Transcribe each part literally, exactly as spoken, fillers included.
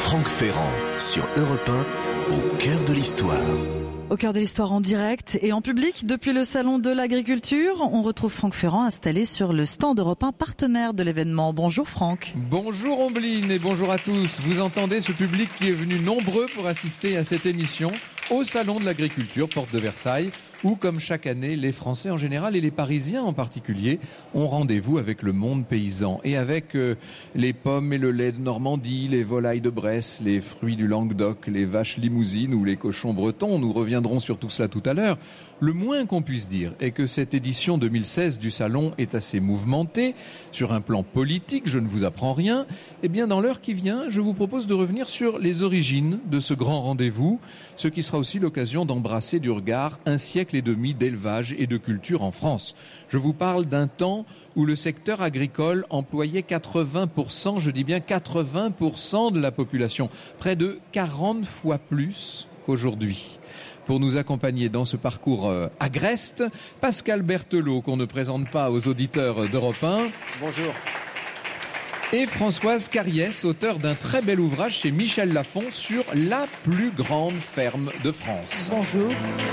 Franck Ferrand sur Europe un, au cœur de l'histoire. Au cœur de l'histoire en direct et en public depuis le Salon de l'Agriculture. On retrouve Franck Ferrand installé sur le stand Europe un, partenaire de l'événement. Bonjour Franck. Bonjour Ombline et bonjour à tous. Vous entendez ce public qui est venu nombreux pour assister à cette émission au Salon de l'Agriculture, porte de Versailles, où, comme chaque année, les Français en général et les Parisiens en particulier ont rendez-vous avec le monde paysan et avec euh, les pommes et le lait de Normandie, les volailles de Bresse, les fruits du Languedoc, les vaches limousines ou les cochons bretons. Nous reviendrons sur tout cela tout à l'heure. Le moins qu'on puisse dire est que cette édition deux mille seize du Salon est assez mouvementée. Sur un plan politique, je ne vous apprends rien. Eh bien, dans l'heure qui vient, je vous propose de revenir sur les origines de ce grand rendez-vous, ce qui sera aussi l'occasion d'embrasser du regard un siècle et demi d'élevage et de culture en France. Je vous parle d'un temps où le secteur agricole employait quatre-vingts pour cent, je dis bien quatre-vingts pour cent de la population, près de quarante fois plus qu'aujourd'hui. Pour nous accompagner dans ce parcours euh, agreste, Pascal Berthelot, qu'on ne présente pas aux auditeurs d'Europe un. Bonjour. Et Françoise Carriès, auteur d'un très bel ouvrage chez Michel Lafon sur la plus grande ferme de France. Bonjour.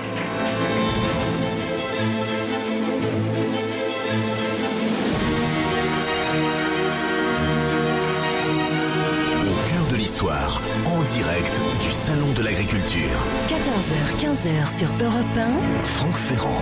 L'histoire en direct du Salon de l'Agriculture. quatorze heures quinze sur Europe un. Franck Ferrand.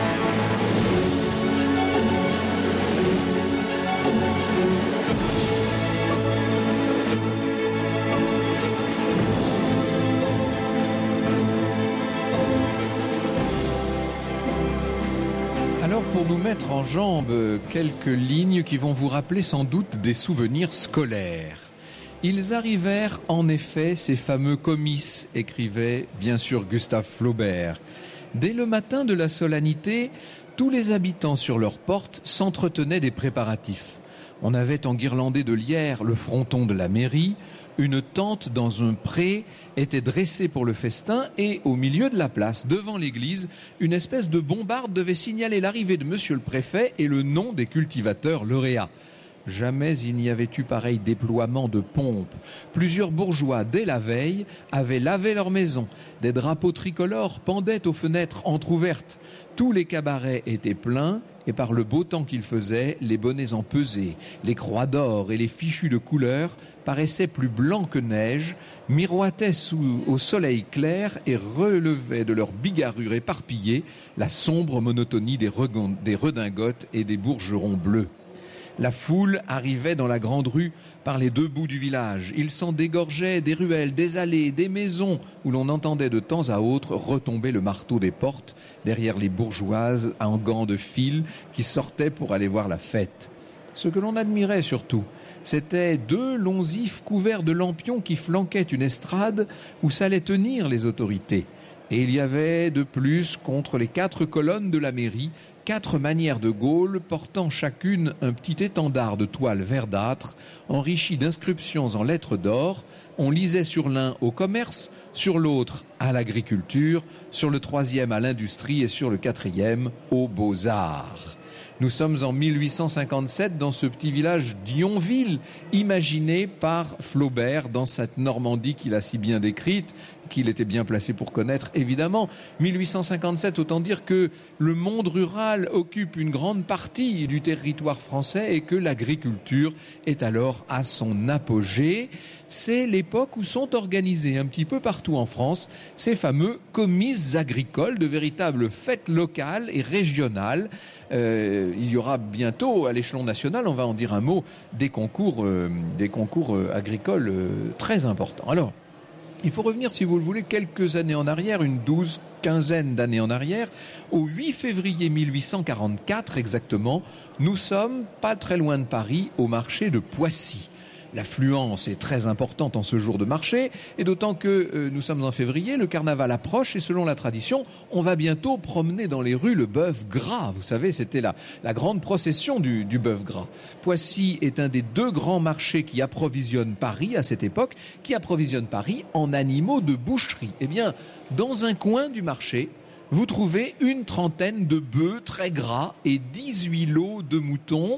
Alors, pour nous mettre en jambe, quelques lignes qui vont vous rappeler sans doute des souvenirs scolaires. Ils arrivèrent en effet, ces fameux comices, écrivait bien sûr Gustave Flaubert. Dès le matin de la solennité, tous les habitants sur leurs portes s'entretenaient des préparatifs. On avait enguirlandé de lierre le fronton de la mairie, une tente dans un pré était dressée pour le festin et au milieu de la place, devant l'église, une espèce de bombarde devait signaler l'arrivée de monsieur le préfet et le nom des cultivateurs lauréats. Jamais il n'y avait eu pareil déploiement de pompes. Plusieurs bourgeois, dès la veille, avaient lavé leur maison. Des drapeaux tricolores pendaient aux fenêtres entr'ouvertes. Tous les cabarets étaient pleins et par le beau temps qu'il faisait, les bonnets empesés, les croix d'or et les fichus de couleur paraissaient plus blancs que neige, miroitaient sous, au soleil clair et relevaient de leur bigarrure éparpillée la sombre monotonie des, regon- des redingotes et des bourgerons bleus. La foule arrivait dans la grande rue par les deux bouts du village. Il s'en dégorgeait des ruelles, des allées, des maisons où l'on entendait de temps à autre retomber le marteau des portes derrière les bourgeoises en gants de fil qui sortaient pour aller voir la fête. Ce que l'on admirait surtout, c'était deux longs ifs couverts de lampions qui flanquaient une estrade où s'allaient tenir les autorités. Et il y avait de plus, contre les quatre colonnes de la mairie, quatre manières de Gaulle portant chacune un petit étendard de toile verdâtre, enrichi d'inscriptions en lettres d'or. On lisait sur l'un au commerce, sur l'autre à l'agriculture, sur le troisième à l'industrie et sur le quatrième aux beaux-arts. Nous sommes en mille huit cent cinquante-sept dans ce petit village d'Yonville, imaginé par Flaubert dans cette Normandie qu'il a si bien décrite, qu'il était bien placé pour connaître, évidemment. mille huit cent cinquante-sept, autant dire que le monde rural occupe une grande partie du territoire français et que l'agriculture est alors à son apogée. C'est l'époque où sont organisés un petit peu partout en France ces fameux comices agricoles, de véritables fêtes locales et régionales. Euh, il y aura bientôt, à l'échelon national, on va en dire un mot, des concours, euh, des concours euh, agricoles euh, très importants. Alors, il faut revenir, si vous le voulez, quelques années en arrière, une douze, quinzaine d'années en arrière. Au huit février mille huit cent quarante-quatre exactement, nous sommes pas très loin de Paris, au marché de Poissy. L'affluence est très importante en ce jour de marché, et d'autant que euh, nous sommes en février, le carnaval approche, et selon la tradition, on va bientôt promener dans les rues le bœuf gras. Vous savez, c'était la, la grande procession du, du bœuf gras. Poissy est un des deux grands marchés qui approvisionnent Paris à cette époque, qui approvisionne Paris en animaux de boucherie. Eh bien, dans un coin du marché, vous trouvez une trentaine de bœufs très gras et dix-huit lots de moutons.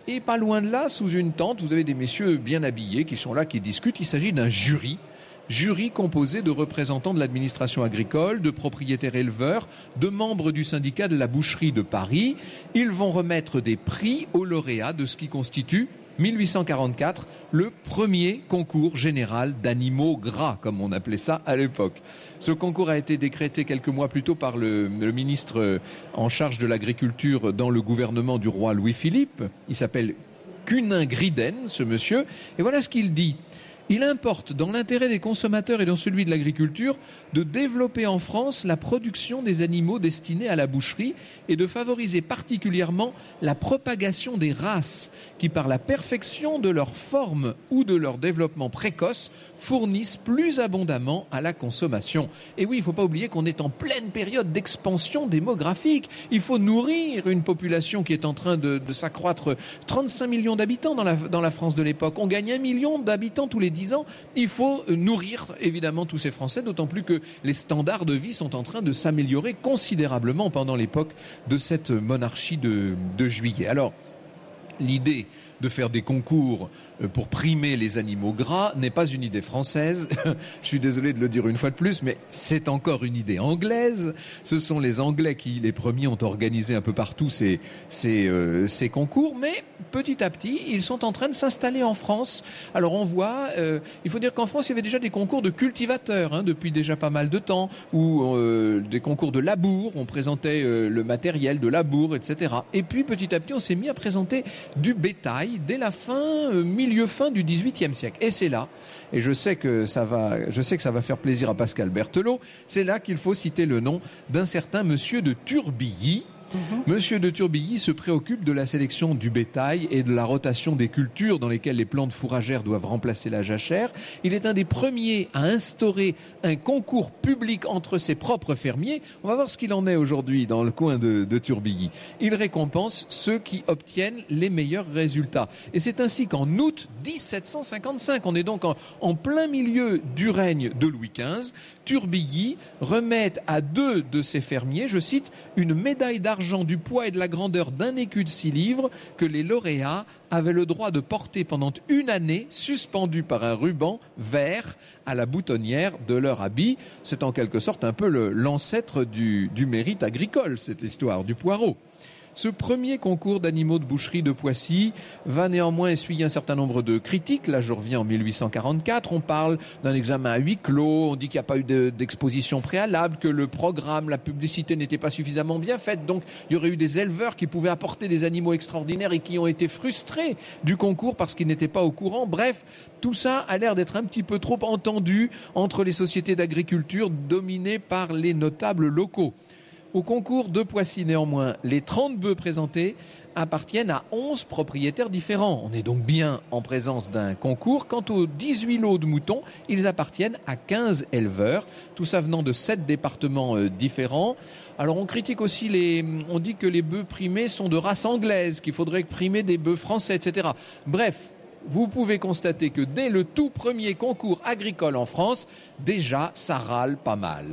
Et pas loin de là, sous une tente, vous avez des messieurs bien habillés qui sont là, qui discutent. Il s'agit d'un jury. Jury composé de représentants de l'administration agricole, de propriétaires éleveurs, de membres du syndicat de la boucherie de Paris. Ils vont remettre des prix aux lauréats de ce qui constitue, mille huit cent quarante-quatre, le premier concours général d'animaux gras, comme on appelait ça à l'époque. Ce concours a été décrété quelques mois plus tôt par le, le ministre en charge de l'agriculture dans le gouvernement du roi Louis-Philippe. Il s'appelle Cunin Griden, ce monsieur. Et voilà ce qu'il dit. Il importe, dans l'intérêt des consommateurs et dans celui de l'agriculture, de développer en France la production des animaux destinés à la boucherie et de favoriser particulièrement la propagation des races qui, par la perfection de leur forme ou de leur développement précoce, fournissent plus abondamment à la consommation. Et oui, il ne faut pas oublier qu'on est en pleine période d'expansion démographique. Il faut nourrir une population qui est en train de, de s'accroître. trente-cinq millions d'habitants dans la, dans la France de l'époque. On gagne un million d'habitants tous les dix ans. Il faut nourrir évidemment tous ces Français, d'autant plus que les standards de vie sont en train de s'améliorer considérablement pendant l'époque de cette monarchie de, de Juillet. Alors, l'idée de faire des concours pour primer les animaux gras n'est pas une idée française. Je suis désolé de le dire une fois de plus, mais c'est encore une idée anglaise. Ce sont les Anglais qui, les premiers, ont organisé un peu partout ces, ces, euh, ces concours. Mais petit à petit, ils sont en train de s'installer en France. Alors on voit, euh, il faut dire qu'en France, il y avait déjà des concours de cultivateurs hein, depuis déjà pas mal de temps, ou euh, des concours de labour. On présentait euh, le matériel de labour, et cetera. Et puis petit à petit, on s'est mis à présenter du bétail dès la fin, euh, milieu fin du dix-huitième siècle. Et c'est là, et je sais que ça va, je sais que ça va faire plaisir à Pascal Berthelot, c'est là qu'il faut citer le nom d'un certain monsieur de Turbilly. Mmh. Monsieur de Turbilly se préoccupe de la sélection du bétail et de la rotation des cultures dans lesquelles les plantes fourragères doivent remplacer la jachère. Il est un des premiers à instaurer un concours public entre ses propres fermiers. On va voir ce qu'il en est aujourd'hui dans le coin de, de Turbilly. Il récompense ceux qui obtiennent les meilleurs résultats. Et c'est ainsi qu'en août dix-sept cent cinquante-cinq, on est donc en, en plein milieu du règne de Louis quinze, Turbilly remet à deux de ses fermiers, je cite, une médaille d'argent du poids et de la grandeur d'un écu de six livres que les lauréats avaient le droit de porter pendant une année, suspendue par un ruban vert à la boutonnière de leur habit. C'est en quelque sorte un peu le, l'ancêtre du, du mérite agricole, cette histoire, du poireau. Ce premier concours d'animaux de boucherie de Poissy va néanmoins essuyer un certain nombre de critiques. Là, je reviens en mille huit cent quarante-quatre. On parle d'un examen à huis clos. On dit qu'il n'y a pas eu de, d'exposition préalable, que le programme, la publicité n'était pas suffisamment bien faite. Donc, il y aurait eu des éleveurs qui pouvaient apporter des animaux extraordinaires et qui ont été frustrés du concours parce qu'ils n'étaient pas au courant. Bref, tout ça a l'air d'être un petit peu trop entendu entre les sociétés d'agriculture dominées par les notables locaux. Au concours de Poissy, néanmoins, les trente bœufs présentés appartiennent à onze propriétaires différents. On est donc bien en présence d'un concours. Quant aux dix-huit lots de moutons, ils appartiennent à quinze éleveurs, tout ça venant de sept départements euh, différents. Alors on critique aussi les... On dit que les bœufs primés sont de race anglaise, qu'il faudrait primer des bœufs français, et cetera. Bref, vous pouvez constater que dès le tout premier concours agricole en France, déjà ça râle pas mal.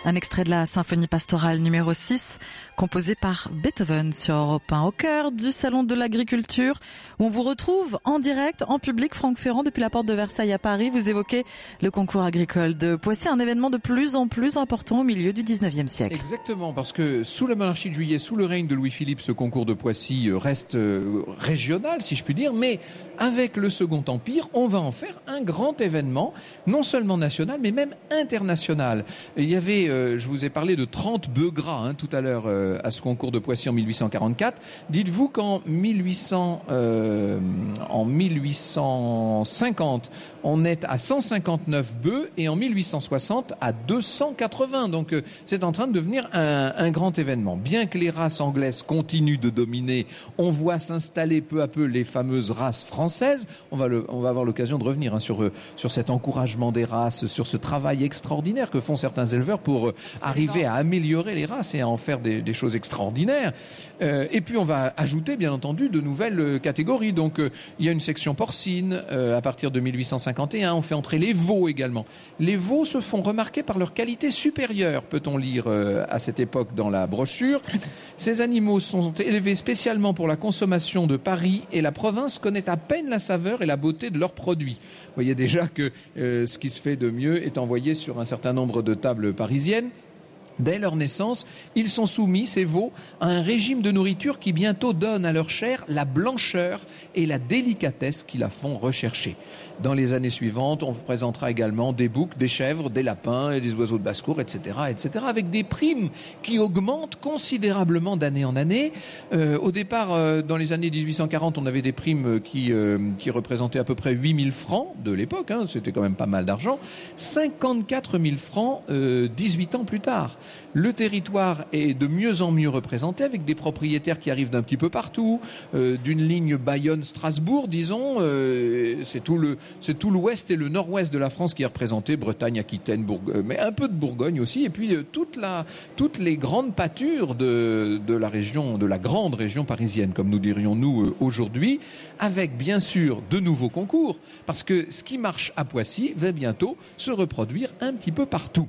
Un extrait de la symphonie pastorale numéro six, composée par Beethoven sur Europe un, au cœur du Salon de l'Agriculture, où on vous retrouve en direct, en public. Franck Ferrand, depuis la porte de Versailles à Paris, vous évoquez le concours agricole de Poissy, un événement de plus en plus important au milieu du dix-neuvième siècle. Exactement, parce que sous la monarchie de Juillet, sous le règne de Louis-Philippe, ce concours de Poissy reste régional, si je puis dire, mais avec le Second Empire, on va en faire un grand événement, non seulement national, mais même international. Il y avait, euh, je vous ai parlé de trente bœufs gras hein, tout à l'heure euh, à ce concours de Poissy en mille huit cent quarante-quatre. Dites-vous qu'en mille huit cents, euh, en mille huit cent cinquante, on est à cent cinquante-neuf bœufs et en mille huit cent soixante à deux cent quatre-vingts. Donc euh, c'est en train de devenir un, un grand événement. Bien que les races anglaises continuent de dominer, on voit s'installer peu à peu les fameuses races françaises. On va, le, on va avoir l'occasion de revenir hein, sur, sur cet encouragement des races, sur ce travail extraordinaire que font certains éleveurs pour euh, arriver à améliorer les races et à en faire des, des choses extraordinaires. Euh, et puis on va ajouter bien entendu de nouvelles euh, catégories. Donc euh, il y a une section porcine euh, à partir de mille huit cent cinquante et un. On fait entrer les veaux également. Les veaux se font remarquer par leur qualité supérieure, peut-on lire euh, à cette époque dans la brochure. Ces animaux sont élevés spécialement pour la consommation de Paris et la province connaît à peine la saveur et la beauté de leurs produits. Vous voyez déjà que euh, ce qui se fait de mieux est envoyé sur un certain nombre de tables parisiennes. Dès leur naissance, ils sont soumis, ces veaux, à un régime de nourriture qui bientôt donne à leur chair la blancheur et la délicatesse qui la font rechercher. Dans les années suivantes, on vous présentera également des boucs, des chèvres, des lapins et des oiseaux de basse-cour, et cetera, et cetera, avec des primes qui augmentent considérablement d'année en année. Euh, au départ, euh, dans les années dix-huit cent quarante, on avait des primes qui, euh, qui représentaient à peu près huit mille francs de l'époque, hein, c'était quand même pas mal d'argent. cinquante-quatre mille francs euh, dix-huit ans plus tard. Le territoire est de mieux en mieux représenté avec des propriétaires qui arrivent d'un petit peu partout, euh, d'une ligne Bayonne-Strasbourg, disons. Euh, c'est tout le, c'est tout l'ouest et le nord-ouest de la France qui est représenté, Bretagne, Aquitaine, Bourgogne, mais un peu de Bourgogne aussi. Et puis euh, toute la, toutes les grandes pâtures de, de la région, de la grande région parisienne, comme nous dirions nous euh, aujourd'hui, avec bien sûr de nouveaux concours, parce que ce qui marche à Poissy va bientôt se reproduire un petit peu partout.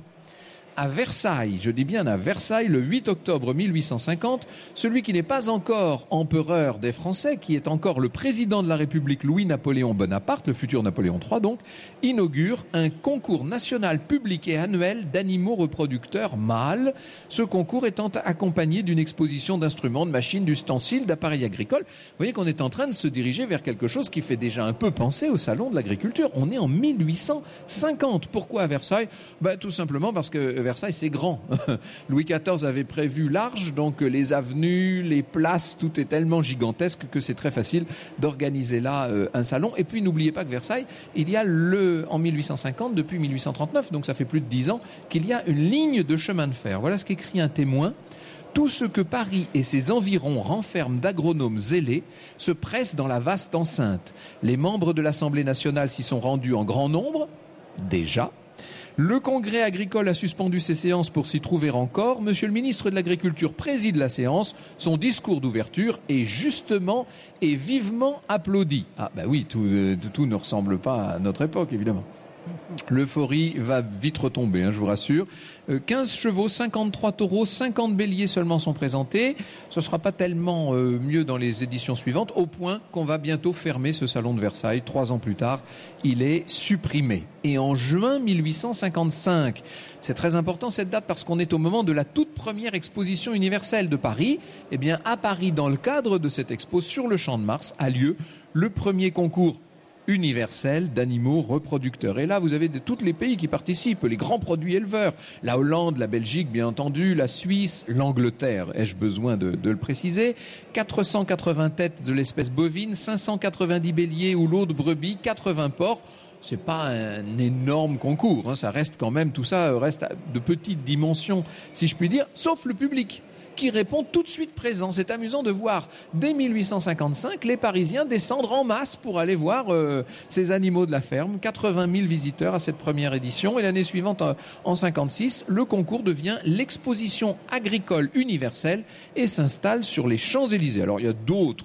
À Versailles, je dis bien à Versailles, le huit octobre mille huit cent cinquante, celui qui n'est pas encore empereur des Français, qui est encore le président de la République Louis-Napoléon Bonaparte, le futur Napoléon trois donc, inaugure un concours national public et annuel d'animaux reproducteurs mâles. Ce concours étant accompagné d'une exposition d'instruments, de machines, d'ustensiles, d'appareils agricoles. Vous voyez qu'on est en train de se diriger vers quelque chose qui fait déjà un peu penser au Salon de l'Agriculture. On est en mille huit cent cinquante. Pourquoi à Versailles ? Ben, tout simplement parce que Versailles, c'est grand. Louis quatorze avait prévu large, donc les avenues, les places, tout est tellement gigantesque que c'est très facile d'organiser là euh, un salon. Et puis, n'oubliez pas que Versailles, il y a le, en mille huit cent cinquante, depuis mille huit cent trente-neuf, donc ça fait plus de dix ans, qu'il y a une ligne de chemin de fer. Voilà ce qu'écrit un témoin. Tout ce que Paris et ses environs renferment d'agronomes zélés se presse dans la vaste enceinte. Les membres de l'Assemblée nationale s'y sont rendus en grand nombre, déjà. Le Congrès agricole a suspendu ses séances pour s'y trouver encore. Monsieur le ministre de l'Agriculture préside la séance. Son discours d'ouverture est justement et vivement applaudi. Ah bah oui, tout, euh, tout ne ressemble pas à notre époque, évidemment. L'euphorie va vite retomber, hein, je vous rassure. Euh, quinze chevaux, cinquante-trois taureaux, cinquante béliers seulement sont présentés. Ce ne sera pas tellement euh, mieux dans les éditions suivantes, au point qu'on va bientôt fermer ce salon de Versailles. Trois ans plus tard, il est supprimé. Et en juin mille huit cent cinquante-cinq, c'est très important cette date parce qu'on est au moment de la toute première exposition universelle de Paris. Eh bien, à Paris, dans le cadre de cette expo sur le Champ de Mars, a lieu le premier concours universel d'animaux reproducteurs. Et là, vous avez de tous les pays qui participent, les grands produits éleveurs. La Hollande, la Belgique, bien entendu, la Suisse, l'Angleterre, ai-je besoin de, de le préciser. quatre cent quatre-vingts têtes de l'espèce bovine, cinq cent quatre-vingt-dix béliers ou lots de brebis, quatre-vingts porcs. C'est pas un énorme concours, hein. Ça reste quand même, tout ça reste de petites dimensions, si je puis dire, sauf le public, qui répond tout de suite présent. C'est amusant de voir, dès mille huit cent cinquante-cinq, les Parisiens descendre en masse pour aller voir euh, ces animaux de la ferme. quatre-vingt mille visiteurs à cette première édition. Et l'année suivante, en cinquante-six, le concours devient l'exposition agricole universelle et s'installe sur les Champs-Élysées. Alors, il y a d'autres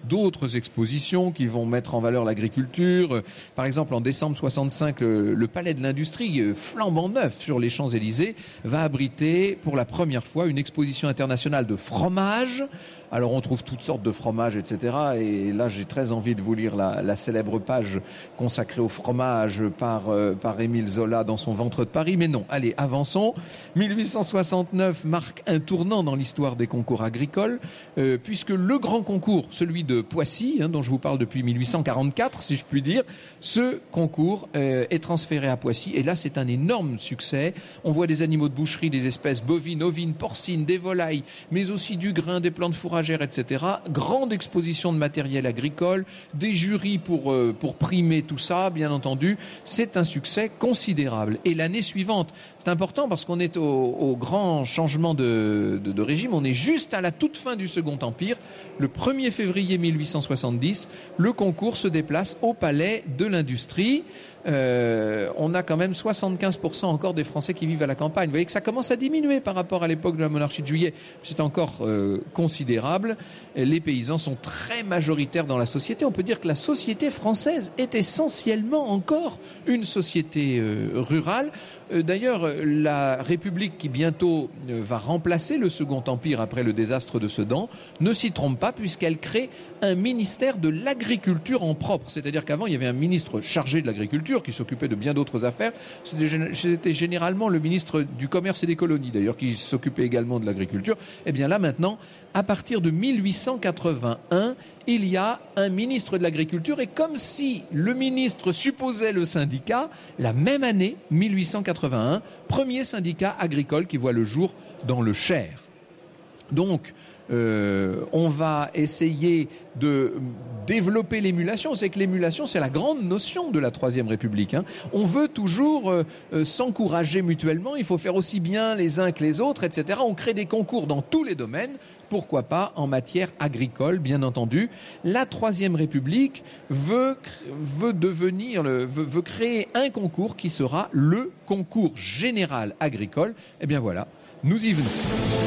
d'autres expositions qui vont mettre en valeur l'agriculture. Par exemple, en décembre soixante-cinq, le, le Palais de l'Industrie, flambant neuf sur les Champs-Élysées, va abriter pour la première fois une exposition internationale de fromage. Alors on trouve toutes sortes de fromages, et cetera. Et là, j'ai très envie de vous lire la, la célèbre page consacrée au fromage par, euh, par Émile Zola dans son Ventre de Paris. Mais non, allez, avançons. mille huit cent soixante-neuf marque un tournant dans l'histoire des concours agricoles, euh, puisque le grand concours, celui de Poissy, hein, dont je vous parle depuis mille huit cent quarante-quatre, si je puis dire, ce concours euh, est transféré à Poissy. Et là, c'est un énorme succès. On voit des animaux de boucherie, des espèces bovines, ovines, porcines, des volailles, mais aussi du grain, des plantes fourragères, et cetera. Grande exposition de matériel agricole, des jurys pour, euh, pour primer tout ça, bien entendu. C'est un succès considérable. Et l'année suivante, c'est important parce qu'on est au, au grand changement de, de, de régime. On est juste à la toute fin du Second Empire. Le premier février mille huit cent soixante-dix, le concours se déplace au Palais de l'Industrie. Euh, on a quand même soixante-quinze pour cent encore des Français qui vivent à la campagne. Vous voyez que ça commence à diminuer par rapport à l'époque de la monarchie de Juillet. C'est encore euh, considérable. Les paysans sont très majoritaires dans la société. On peut dire que la société française est essentiellement encore une société euh, rurale. Euh, d'ailleurs, la République qui bientôt euh, va remplacer le Second Empire après le désastre de Sedan ne s'y trompe pas puisqu'elle crée un ministère de l'agriculture en propre. C'est-à-dire qu'avant, il y avait un ministre chargé de l'agriculture qui s'occupait de bien d'autres affaires. C'était généralement le ministre du Commerce et des Colonies, d'ailleurs, qui s'occupait également de l'agriculture. Eh bien là, maintenant, à partir de mille huit cent quatre-vingt-un, il y a un ministre de l'Agriculture. Et comme si le ministre supposait le syndicat, la même année, mille huit cent quatre-vingt-un, premier syndicat agricole qui voit le jour dans le Cher. Donc, Euh, on va essayer de développer l'émulation. C'est que l'émulation, c'est la grande notion de la Troisième République. Hein. On veut toujours euh, euh, s'encourager mutuellement. Il faut faire aussi bien les uns que les autres, et cetera. On crée des concours dans tous les domaines. Pourquoi pas en matière agricole, bien entendu. La Troisième République veut, veut devenir, le, veut, veut créer un concours qui sera le concours général agricole. Eh bien voilà, nous y venons.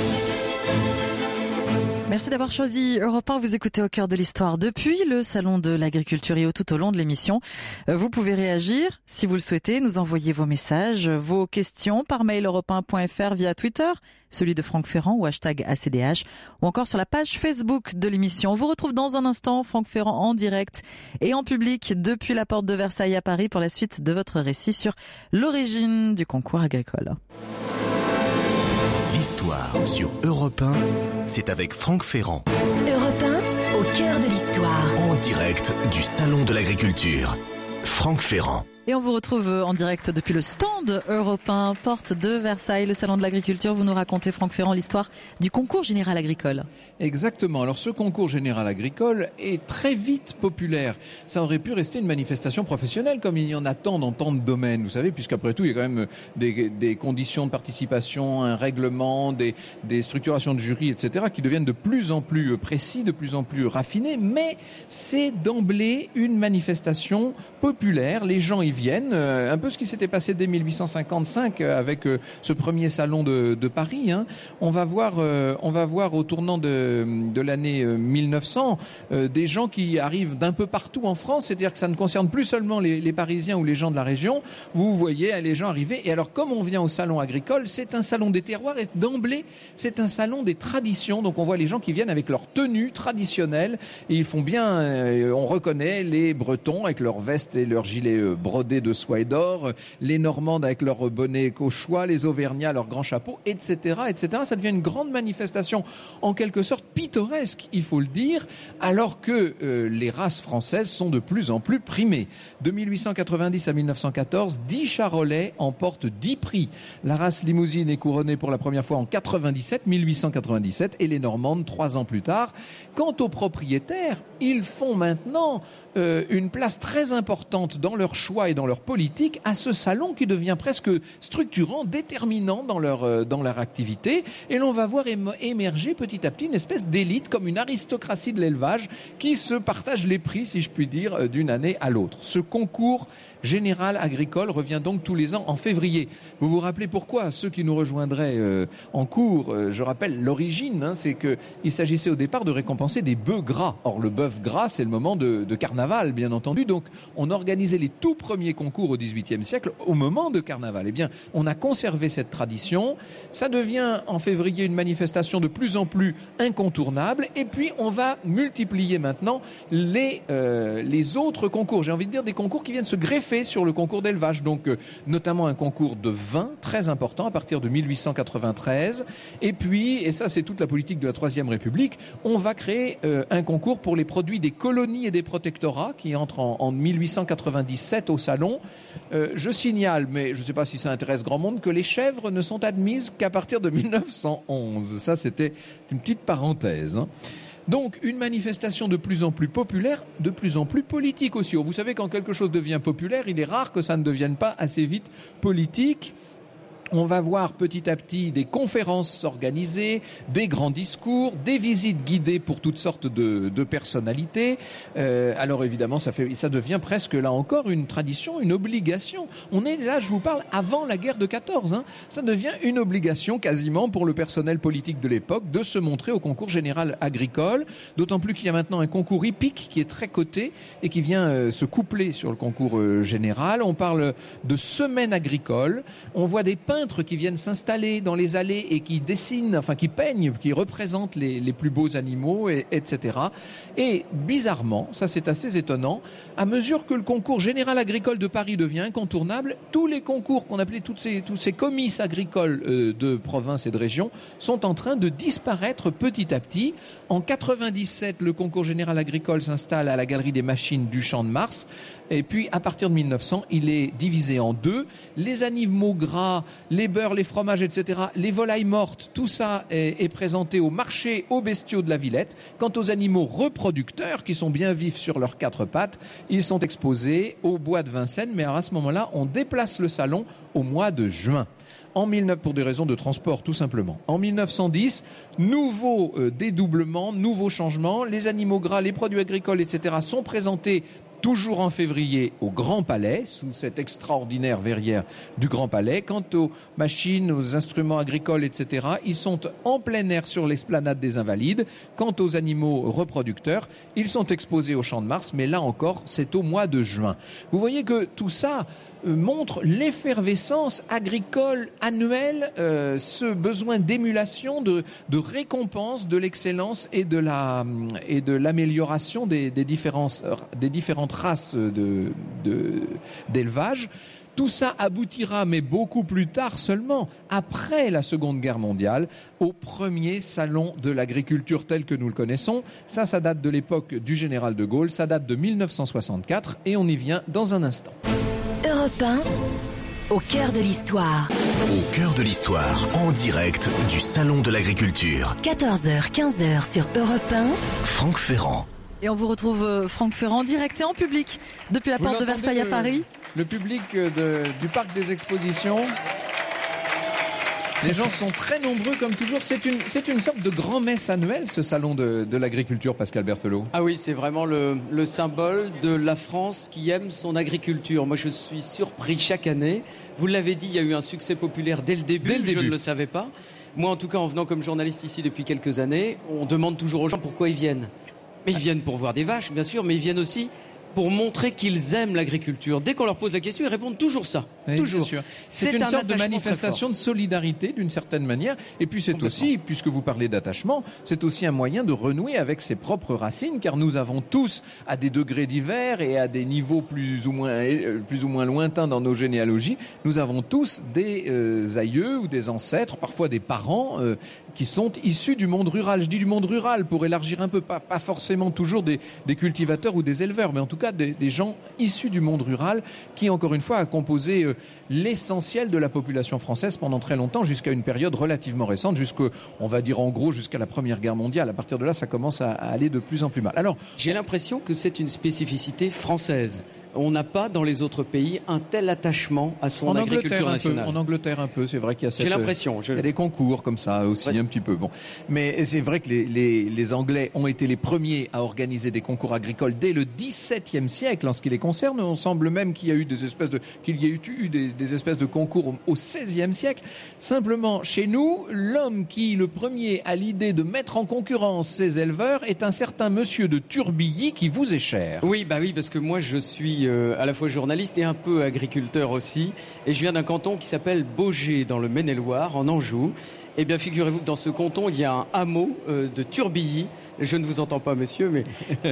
Merci d'avoir choisi Europe un. Vous écoutez Au cœur de l'histoire depuis le Salon de l'Agriculture et tout au long de l'émission. Vous pouvez réagir si vous le souhaitez, nous envoyer vos messages, vos questions par mail europe un point f r via Twitter, celui de Franck Ferrand ou hashtag A C D H, ou encore sur la page Facebook de l'émission. On vous retrouve dans un instant, Franck Ferrand en direct et en public depuis la porte de Versailles à Paris pour la suite de votre récit sur l'origine du concours agricole. L'histoire sur Europe un, c'est avec Franck Ferrand. Europe un, au cœur de l'histoire. En direct du Salon de l'Agriculture. Franck Ferrand. Et on vous retrouve en direct depuis le stand Europe un, porte de Versailles, le Salon de l'Agriculture. Vous nous racontez, Franck Ferrand, l'histoire du concours général agricole. Exactement. Alors ce concours général agricole est très vite populaire. Ça aurait pu rester une manifestation professionnelle comme il y en a tant dans tant de domaines, vous savez, puisqu'après tout il y a quand même des, des conditions de participation, un règlement, des, des structurations de jury, et cetera qui deviennent de plus en plus précis, de plus en plus raffinés. Mais c'est d'emblée une manifestation populaire. Les gens y viennent. Euh, un peu ce qui s'était passé dès mille huit cent cinquante-cinq euh, avec euh, ce premier salon de, de Paris. Hein. On va voir, euh, on va voir au tournant de de l'année mille neuf cents, euh, des gens qui arrivent d'un peu partout en France, c'est-à-dire que ça ne concerne plus seulement les, les Parisiens ou les gens de la région. Vous voyez les gens arriver. Et alors, comme on vient au salon agricole, c'est un salon des terroirs et d'emblée, c'est un salon des traditions. Donc, on voit les gens qui viennent avec leur tenue traditionnelle et ils font bien, euh, on reconnaît les Bretons avec leurs vestes et leurs gilets euh, brodés de soie et d'or, les Normandes avec leurs bonnets cauchois, les Auvergnats, leurs grands chapeaux, et cetera, et cetera. Ça devient une grande manifestation, en quelque sorte pittoresque, il faut le dire, alors que euh, les races françaises sont de plus en plus primées. De mille huit cent quatre-vingt-dix à mille neuf cent quatorze, dix Charolais emportent dix prix. La race limousine est couronnée pour la première fois en quatre-vingt-dix-sept, mille huit cent quatre-vingt-dix-sept, et les Normandes trois ans plus tard. Quant aux propriétaires, ils font maintenant euh, une place très importante dans leur choix et et dans leur politique à ce salon qui devient presque structurant, déterminant dans leur, euh, dans leur activité. Et l'on va voir émo- émerger petit à petit une espèce d'élite, comme une aristocratie de l'élevage, qui se partage les prix, si je puis dire, euh, d'une année à l'autre. Ce concours général agricole revient donc tous les ans en février. Vous vous rappelez pourquoi? Ceux qui nous rejoindraient euh, en cours, euh, je rappelle l'origine, hein, c'est qu'il s'agissait au départ de récompenser des bœufs gras. Or, le bœuf gras, c'est le moment de, de carnaval, bien entendu. Donc, on organisait les tout premiers concours au dix-huitième siècle au moment de carnaval. Eh bien, on a conservé cette tradition. Ça devient en février une manifestation de plus en plus incontournable. Et puis, on va multiplier maintenant les, euh, les autres concours. J'ai envie de dire des concours qui viennent se greffer sur le concours d'élevage, donc euh, notamment un concours de vin très important à partir de mille huit cent quatre-vingt-treize. Et puis, et ça c'est toute la politique de la Troisième République, on va créer euh, un concours pour les produits des colonies et des protectorats qui entrent en, en mille huit cent quatre-vingt-dix-sept au salon. Euh, je signale, mais je ne sais pas si ça intéresse grand monde, que les chèvres ne sont admises qu'à partir de mille neuf cent onze. Ça c'était une petite parenthèse, hein. Donc, une manifestation de plus en plus populaire, de plus en plus politique aussi. Vous savez, quand quelque chose devient populaire, il est rare que ça ne devienne pas assez vite politique. On va voir petit à petit des conférences s'organiser, des grands discours, des visites guidées pour toutes sortes de, de personnalités. Euh, alors évidemment, ça, fait, ça devient presque là encore une tradition, une obligation. On est là, je vous parle, avant la guerre de quatorze. Hein. Ça devient une obligation quasiment pour le personnel politique de l'époque de se montrer au concours général agricole. D'autant plus qu'il y a maintenant un concours hippique qui est très coté et qui vient euh, se coupler sur le concours euh, général. On parle de semaine agricole. On voit des peintres qui viennent s'installer dans les allées et qui dessinent, enfin qui peignent, qui représentent les, les plus beaux animaux, et, etc. Et bizarrement, ça c'est assez étonnant, à mesure que le concours général agricole de Paris devient incontournable, tous les concours qu'on appelait toutes ces, tous ces comices agricoles euh, de province et de région sont en train de disparaître petit à petit. En quatre-vingt-dix-sept, le concours général agricole s'installe à la Galerie des Machines du Champ de Mars. Et puis, à partir de mille neuf cents, il est divisé en deux. Les animaux gras, les beurres, les fromages, et cetera, les volailles mortes, tout ça est, est présenté au marché aux bestiaux de la Villette. Quant aux animaux reproducteurs, qui sont bien vifs sur leurs quatre pattes, ils sont exposés au bois de Vincennes. Mais à ce moment-là, on déplace le salon au mois de juin. En mille neuf cents, pour des raisons de transport, tout simplement. En mille neuf cent dix, nouveau euh, dédoublement, nouveau changement. Les animaux gras, les produits agricoles, et cetera sont présentés toujours en février au Grand Palais, sous cette extraordinaire verrière du Grand Palais. Quant aux machines, aux instruments agricoles, et cetera, ils sont en plein air sur l'esplanade des Invalides. Quant aux animaux reproducteurs, ils sont exposés au Champ de Mars, mais là encore, c'est au mois de juin. Vous voyez que tout ça euh, montre l'effervescence agricole annuelle, euh, ce besoin d'émulation, de, de récompense de l'excellence et de la et de l'amélioration des, des différences, des différentes races de, de, d'élevage. Tout ça aboutira, mais beaucoup plus tard seulement, après la Seconde Guerre mondiale, au premier salon de l'agriculture tel que nous le connaissons. Ça, ça date de l'époque du général de Gaulle, ça date de mille neuf cent soixante-quatre et on y vient dans un instant. Europe un, au cœur de l'histoire. Au cœur de l'histoire, en direct du Salon de l'Agriculture. quatorze heures, quinze heures sur Europe un. Franck Ferrand. Et on vous retrouve, euh, Franck Ferrand, direct et en public depuis la Vous porte de l'entendez, Versailles à le- Paris. Le public de, du parc des expositions. Les gens sont très nombreux comme toujours. C'est une, c'est une sorte de grand-messe annuelle, ce salon de, de l'agriculture, Pascal Berthelot. Ah oui, c'est vraiment le, le symbole de la France qui aime son agriculture. Moi, je suis surpris chaque année. Vous l'avez dit, il y a eu un succès populaire dès le début. Dès le je début. ne le savais pas. Moi, en tout cas, en venant comme journaliste ici depuis quelques années, on demande toujours aux gens pourquoi ils viennent. Mais ils viennent pour voir des vaches, bien sûr, mais ils viennent aussi pour montrer qu'ils aiment l'agriculture. Dès qu'on leur pose la question, ils répondent toujours ça. Oui, toujours. bien sûr. C'est une un sorte de attachement manifestation de solidarité d'une certaine manière. Et puis c'est Complètement. aussi, puisque vous parlez d'attachement, c'est aussi un moyen de renouer avec ses propres racines, car nous avons tous, à des degrés divers et à des niveaux plus ou moins, euh, plus ou moins lointains dans nos généalogies, nous avons tous des euh, aïeux ou des ancêtres, parfois des parents, euh, qui sont issus du monde rural. Je dis du monde rural pour élargir un peu, pas, pas forcément toujours des, des cultivateurs ou des éleveurs, mais en tout cas des, des gens issus du monde rural qui, encore une fois, a composé euh, l'essentiel de la population française pendant très longtemps, jusqu'à une période relativement récente, jusqu'à, on va dire en gros, jusqu'à la Première Guerre mondiale. À partir de là, ça commence à, à aller de plus en plus mal. Alors, J'ai l'impression que c'est une spécificité française. On n'a pas dans les autres pays un tel attachement à son en agriculture Angleterre nationale. Un peu, en Angleterre un peu, c'est vrai qu'il y a cette... J'ai l'impression. Je... Il y a des concours comme ça aussi Ouais. un petit peu. Bon, mais c'est vrai que les, les, les Anglais ont été les premiers à organiser des concours agricoles dès le dix-septième siècle en ce qui les concerne. On semble même qu'il y a eu des espèces de qu'il y a eu des, des espèces de concours au, au seizième siècle. Simplement, chez nous, l'homme qui le premier a l'idée de mettre en concurrence ces éleveurs est un certain monsieur de Turbilly qui vous est cher. Oui, bah oui, parce que moi je suis euh, à la fois journaliste et un peu agriculteur aussi, et je viens d'un canton qui s'appelle Baugé dans le Maine-et-Loire, en Anjou. Eh bien, figurez-vous que dans ce canton, il y a un hameau euh, de Turbilly. Je ne vous entends pas, monsieur, mais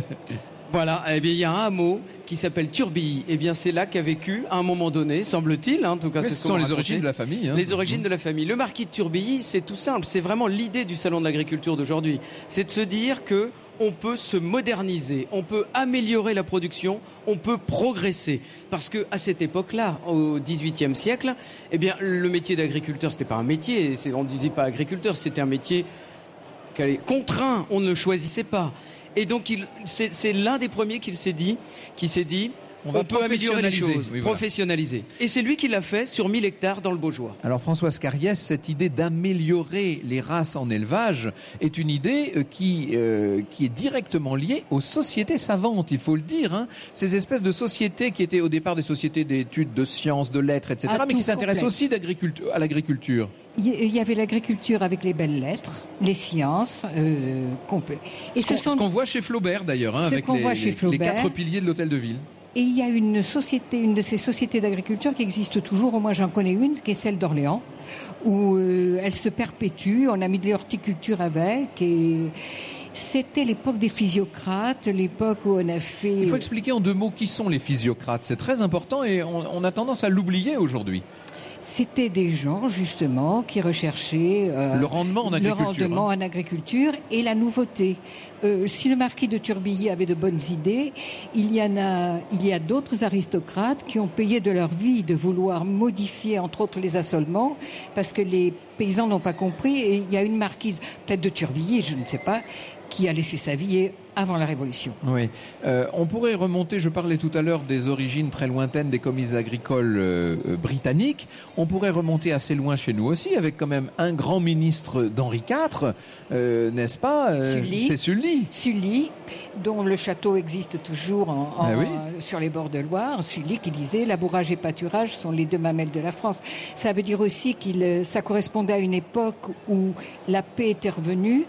voilà. Eh bien, il y a un hameau qui s'appelle Turbilly. Eh bien, c'est là qu'a vécu à un moment donné, semble-t-il. Hein, en tout cas, Mais c'est ce ce sont qu'on les m'a origines raconté. de la famille. Hein. Les origines de la famille. Le marquis de Turbilly, c'est tout simple. C'est vraiment l'idée du salon de l'agriculture d'aujourd'hui. C'est de se dire que on peut se moderniser, on peut améliorer la production, on peut progresser. Parce que à cette époque-là, au dix-huitième siècle, eh bien, le métier d'agriculteur, c'était pas un métier. C'est- On ne disait pas agriculteur, c'était un métier qu'elle est contraint. On ne le choisissait pas. Et donc, il- c'est c'est l'un des premiers qui s'est dit, qui s'est dit. On On, va peut améliorer les professionnaliser. choses, Oui, voilà. professionnaliser. Et c'est lui qui l'a fait sur mille hectares dans le Baugeois. Alors Françoise Cariès, cette idée d'améliorer les races en élevage est une idée euh, qui, euh, qui est directement liée aux sociétés savantes, il faut le dire. Hein. Ces espèces de sociétés qui étaient au départ des sociétés d'études, de sciences, de lettres, et cetera, À mais qui tout s'intéressent complexe. aussi d'agriculture- à l'agriculture. Il y avait l'agriculture avec les belles lettres, les sciences, euh, complètes. Et Ce qu'on ce sont ce qu'on voit chez Flaubert d'ailleurs, hein, Ce avec qu'on les, voit chez les- les Flaubert. quatre piliers de l'hôtel de ville. Et il y a une société, une de ces sociétés d'agriculture qui existe toujours, au moins j'en connais une, qui est celle d'Orléans, où euh, elle se perpétue, on a mis de l'horticulture avec, et c'était l'époque des physiocrates, l'époque où on a fait... Il faut expliquer en deux mots qui sont les physiocrates, c'est très important et on, on a tendance à l'oublier aujourd'hui. C'était des gens, justement, qui recherchaient euh, Le rendement en le agriculture. rendement hein. en agriculture et la nouveauté. Euh, si le marquis de Turbilly avait de bonnes idées, il y en a, il y a d'autres aristocrates qui ont payé de leur vie de vouloir modifier, entre autres, les assolements, parce que les paysans n'ont pas compris. Et il y a une marquise, peut-être de Turbilly, je ne sais pas, qui a laissé sa vie avant la Révolution. Oui, euh, on pourrait remonter, je parlais tout à l'heure des origines très lointaines des comices agricoles euh, euh, britanniques, on pourrait remonter assez loin chez nous aussi, avec quand même un grand ministre d'Henri quatre, euh, n'est-ce pas euh, Sully. C'est Sully. Sully, dont le château existe toujours en, en- Ah oui. euh, sur les bords de Loire, Sully qui disait « Labourage et pâturage sont les deux mamelles de la France ». Ça veut dire aussi que ça correspondait à une époque où la paix était revenue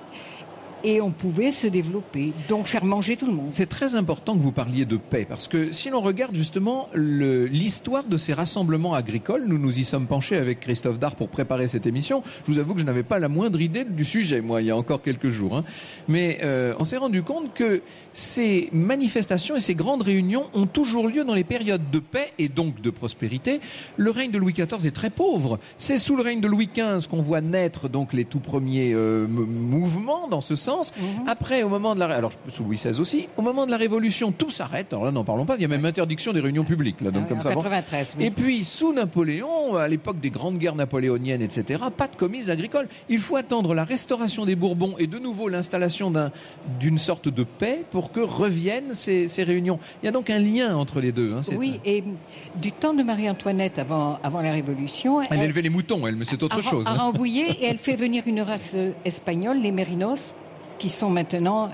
et on pouvait se développer, donc faire manger tout le monde. C'est très important que vous parliez de paix, parce que si l'on regarde justement le- l'histoire de ces rassemblements agricoles, nous nous y sommes penchés avec Christophe Dard pour préparer cette émission. Je vous avoue que je n'avais pas la moindre idée du sujet, moi, il y a encore quelques jours. Hein. Mais euh, on s'est rendu compte que ces manifestations et ces grandes réunions ont toujours lieu dans les périodes de paix et donc de prospérité. Le règne de Louis quatorze est très pauvre. C'est sous le règne de Louis quinze qu'on voit naître donc les tout premiers euh, m- mouvements dans ce sens. Mhm. Après, au moment de la, ré- alors sous Louis seize aussi, au moment de la Révolution, tout s'arrête. Alors là, n'en parlons pas. Il y a même interdiction des réunions publiques, là, donc Ah, comme en ça. bon. quatre-vingt-treize, oui. Et puis, sous Napoléon, à l'époque des grandes guerres napoléoniennes, et cetera, pas de comices agricoles. Il faut attendre la restauration des Bourbons et de nouveau l'installation d'un, d'une sorte de paix pour que reviennent ces, ces réunions. Il y a donc un lien entre les deux. Hein, c'est- Oui, et du temps de Marie-Antoinette avant, avant la Révolution, Elle élevait les moutons, elle, mais c'est autre à, chose. à hein. Rambouillet, et elle fait venir une race euh, espagnole, les Mérinos, qui sont maintenant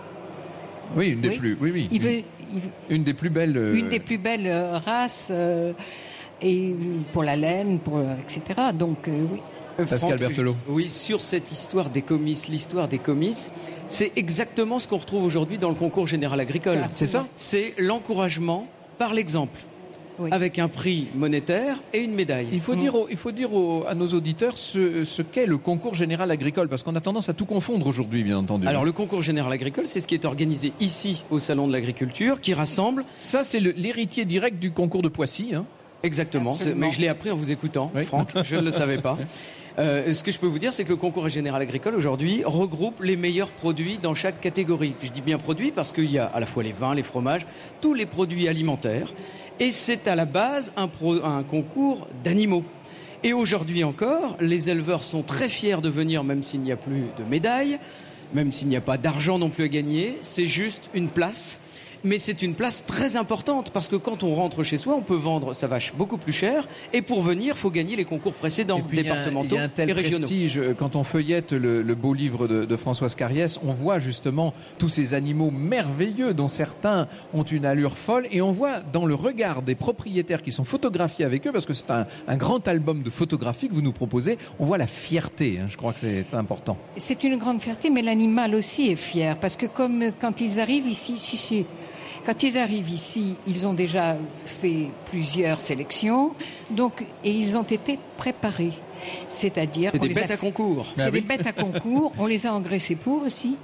Oui, une des oui. plus, oui, oui, il une, veut, il veut- une des plus belles. euh, une des plus belles euh, races, euh, et pour la laine, pour, euh, et cetera. Donc, euh, oui. Euh, Pascal Franck, Berthelot. Oui, sur cette histoire des comices, l'histoire des comices, c'est exactement ce qu'on retrouve aujourd'hui dans le concours général agricole. Ah, C'est ça. C'est l'encouragement par l'exemple, Oui. avec un prix monétaire et une médaille. Il faut Mm. dire, au- il faut dire au- à nos auditeurs ce, ce qu'est le concours général agricole, parce qu'on a tendance à tout confondre aujourd'hui, bien entendu. Alors le concours général agricole, c'est ce qui est organisé ici au Salon de l'Agriculture, qui rassemble ça, c'est le- l'héritier direct du concours de Poissy. Hein. exactement, c'est- Absolument. mais je l'ai appris en vous écoutant, Oui. Franck, je ne le savais pas. Euh, ce que je peux vous dire, c'est que le concours général agricole aujourd'hui regroupe les meilleurs produits dans chaque catégorie. Je dis bien produits parce qu'il y a à la fois les vins, les fromages, tous les produits alimentaires. Et c'est à la base un, pro- un concours d'animaux. Et aujourd'hui encore, les éleveurs sont très fiers de venir, même s'il n'y a plus de médailles, même s'il n'y a pas d'argent non plus à gagner. C'est juste une place. Mais c'est une place très importante parce que quand on rentre chez soi, on peut vendre sa vache beaucoup plus cher. Et pour venir, il faut gagner les concours précédents, et puis, départementaux il y a un, il y a un tel et régionaux. prestige. Quand on feuillette le, le beau livre de, de Françoise Carriès, on voit justement tous ces animaux merveilleux dont certains ont une allure folle. Et on voit dans le regard des propriétaires qui sont photographiés avec eux, parce que c'est un, un grand album de photographie que vous nous proposez, on voit la fierté. Hein, je crois que c'est important. C'est une grande fierté, mais l'animal aussi est fier. Parce que comme quand ils arrivent ici, si, si, quand ils arrivent ici, ils ont déjà fait plusieurs sélections, donc, et ils ont été préparés. C'est-à-dire c'est qu'on des les bêtes a... à concours. C'est Ah des oui. bêtes à concours. On les a engraissés pour aussi.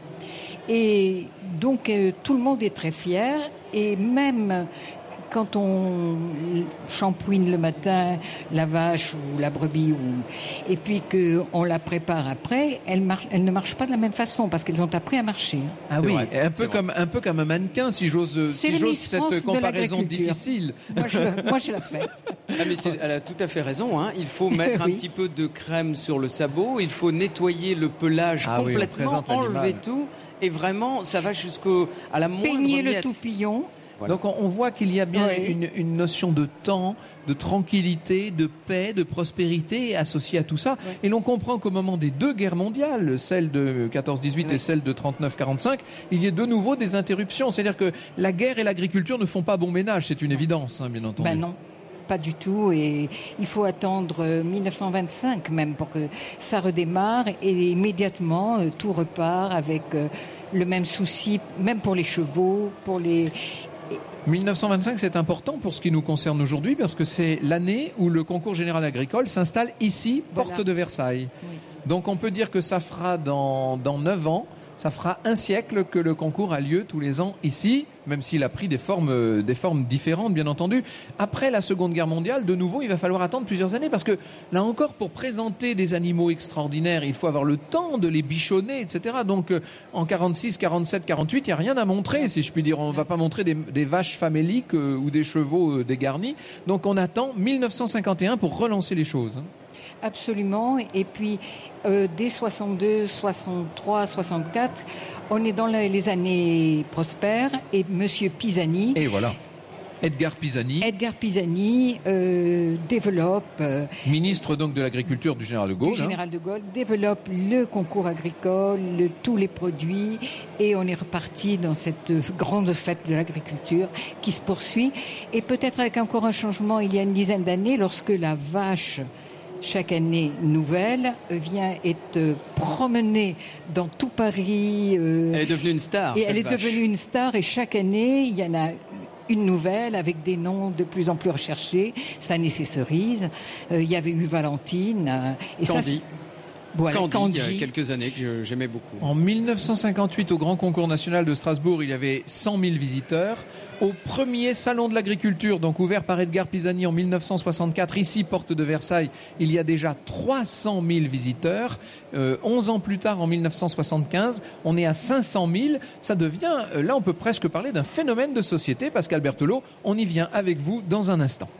Et donc, euh, tout le monde est très fier. Et même quand on shampouine le matin la vache ou la brebis, ou... et puis qu'on la prépare après, elle, marche, elle ne marche pas de la même façon parce qu'elles ont appris à marcher. Ah C'est oui, vrai, un peu c'est comme un peu comme un mannequin, si j'ose C'est si le j'ose Miss France cette de comparaison l'agriculture. difficile. Moi, je, moi, je la fais. Ah mais c'est- elle a tout à fait raison. Hein. Il faut mettre Oui. un petit peu de crème sur le sabot. Il faut nettoyer le pelage Ah oui, on complètement, présente l'animal. enlever tout. Et vraiment, ça va jusqu'au à la moindre Peigner le miette. toupillon. Voilà. Donc on, on voit qu'il y a bien Oui. une, une notion de temps, de tranquillité, de paix, de prospérité associée à tout ça. Oui. Et l'on comprend qu'au moment des deux guerres mondiales, celle de quatorze dix-huit Oui. et celle de trente-neuf quarante-cinq, il y a de nouveau des interruptions. C'est-à-dire que la guerre et l'agriculture ne font pas bon ménage, c'est une évidence, hein, bien entendu. Ben non, pas du tout. Et il faut attendre euh, mille neuf cent vingt-cinq même pour que ça redémarre. Et immédiatement, euh, tout repart avec euh, le même souci, même pour les chevaux, pour les... mille neuf cent vingt-cinq, c'est important pour ce qui nous concerne aujourd'hui parce que c'est l'année où le concours général agricole s'installe ici, Voilà. porte de Versailles. Oui. Donc on peut dire que ça fera dans, dans neuf ans, ça fera un siècle que le concours a lieu tous les ans ici, même s'il a pris des formes, des formes différentes, bien entendu. Après la Seconde Guerre mondiale, de nouveau, il va falloir attendre plusieurs années parce que, là encore, pour présenter des animaux extraordinaires, il faut avoir le temps de les bichonner, et cetera. Donc, euh, en quarante-six, quarante-sept, quarante-huit, il n'y a rien à montrer, si je puis dire. On ne va pas montrer des, des vaches faméliques euh, ou des chevaux euh, dégarnis. Donc, on attend mille neuf cent cinquante et un pour relancer les choses. Absolument. Et puis, euh, dès soixante-deux, soixante-trois, soixante-quatre, on est dans la- les années prospères et Monsieur Pisani, Et voilà. Edgar Pisani, Edgar Pisani, euh, développe, euh, ministre donc de l'Agriculture du général de Gaulle. du hein. général de Gaulle, développe le concours agricole, le- tous les produits, et on est reparti dans cette grande fête de l'agriculture qui se poursuit. Et peut-être avec encore un changement il y a une dizaine d'années, lorsque la vache, chaque année nouvelle, vient être promenée dans tout Paris. euh, Elle est devenue une star. et cette elle est vache. devenue une star, et chaque année, il y en a une nouvelle avec des noms de plus en plus recherchés. Cette année, c'est Cerise. Euh, il y avait eu Valentine. euh, et ça, Candy. c'est- voilà, Candy, Candy. il y a quelques années que je- j'aimais beaucoup. En mille neuf cent cinquante-huit, au Grand Concours National de Strasbourg, il y avait cent mille visiteurs. Au premier Salon de l'Agriculture, donc ouvert par Edgar Pisani en mille neuf cent soixante-quatre, ici, porte de Versailles, il y a déjà trois cent mille visiteurs. Euh, onze ans plus tard, en mille neuf cent soixante-quinze, on est à cinq cent mille. Ça devient, euh, là, on peut presque parler d'un phénomène de société. Pascal Berthelot, on y vient avec vous dans un instant.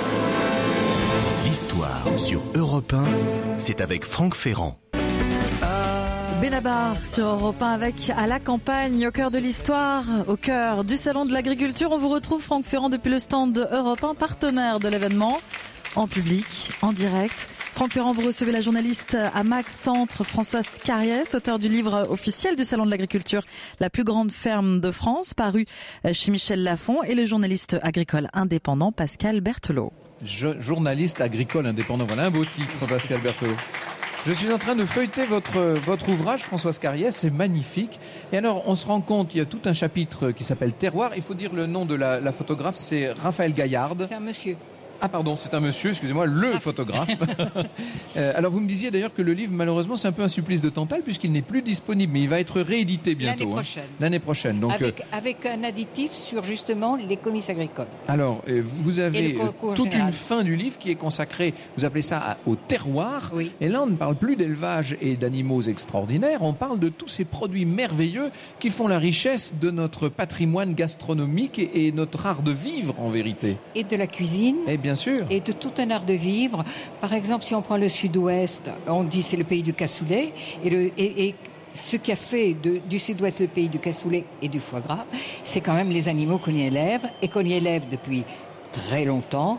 L'histoire sur Europe un, c'est avec Franck Ferrand. Benabar sur Europe un avec à la campagne, au cœur de l'histoire, au cœur du salon de l'agriculture. On vous retrouve Franck Ferrand depuis le stand de Europe un, partenaire de l'événement, en public, en direct. Franck Ferrand, vous recevez la journaliste à Max Centre, Françoise Carriès, auteur du livre officiel du salon de l'agriculture, La plus grande ferme de France, paru chez Michel Lafon, et le journaliste agricole indépendant Pascal Berthelot. Je- journaliste agricole indépendant, voilà un beau titre, Pascal Berthelot. Je suis en train de feuilleter votre, votre ouvrage, Françoise Carriès, c'est magnifique. Et alors, on se rend compte, il y a tout un chapitre qui s'appelle Terroir. Il faut dire le nom de la, la photographe, c'est Raphaël Gaillarde. C'est un monsieur. Ah pardon, c'est un monsieur, excusez-moi, le photographe. euh, alors vous me disiez d'ailleurs que le livre, malheureusement, c'est un peu un supplice de Tantale puisqu'il n'est plus disponible, mais il va être réédité bientôt. L'année hein. prochaine. L'année prochaine. Donc, Avec, avec un additif sur justement les comices agricoles. euh, alors, euh, vous Et avez le euh, concours toute général. une fin du livre qui est consacrée, vous appelez ça à- au terroir. Oui. Et là, on ne parle plus d'élevage et d'animaux extraordinaires, on parle de tous ces produits merveilleux qui font la richesse de notre patrimoine gastronomique et, et notre art de vivre en vérité. Et de la cuisine. Et bien sûr. Et de tout un art de vivre. Par exemple, si on prend le sud-ouest, on dit c'est le pays du cassoulet. Et, le, et, et ce qui a fait de, du sud-ouest le pays du cassoulet et du foie gras, c'est quand même les animaux qu'on y élève, et qu'on y élève depuis très longtemps,